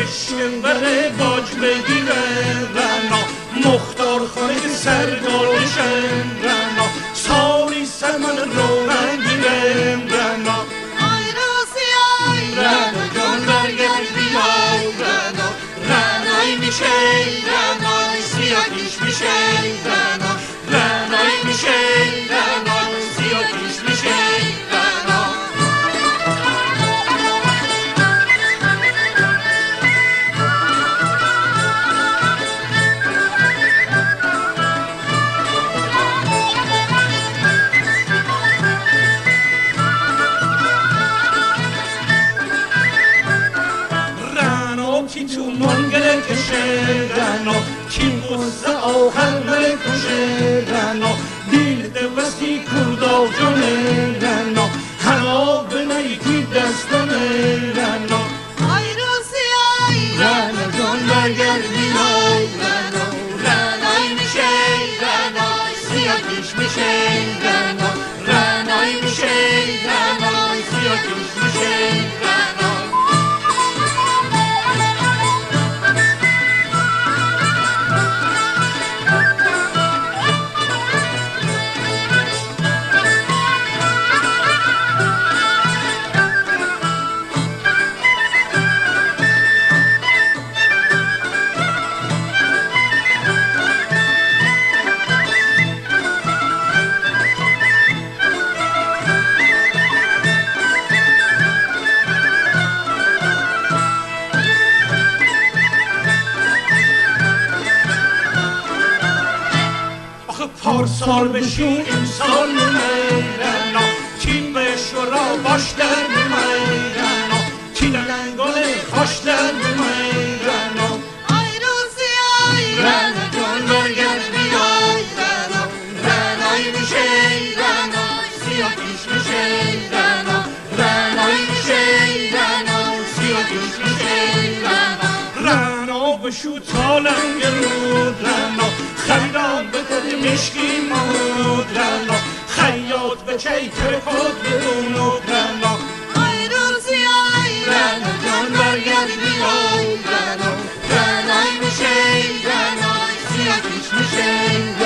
عشق بره باج بگیره رنا مختار خانه سرگالشن رنا سالی سمن رو رنگیره رنا آی رازی آی رنا جان برگرد بیای رنا رنای میشه رنای سیاکیش میشه رنا رنای میشه رنای سیاکیش میشه رنا کی تو منگل کشه رنا کی قصه آهن کشه رنا دیل دوستی کردا جانه رنا هلا به نیکی دستانه رنا آی رازی آی رنا جان برگرد بیای رنا رنای میشه رنای سیاکیش میشه رنا رنای میشه رنای سیاکیش میشه رنا پارسال بشی امسال نمیرنا تین به شورا باش در نمیرنا تین لنگال خوش در نمیرنا آی رازی آی رنا جان برگرد بیای رنا رنای میشه رنای سیاکیش میشه رنا رنای میشه رنای سیاکیش میشه رنا رنا بشو تا لنگ رود رنا خریدان به دل مشکی مود رنا خیاط به چیتر خود بدونود رنا آی رازی آی رنا جان برگرد بیای رنا رنای میشه رنای سیاکیش میشه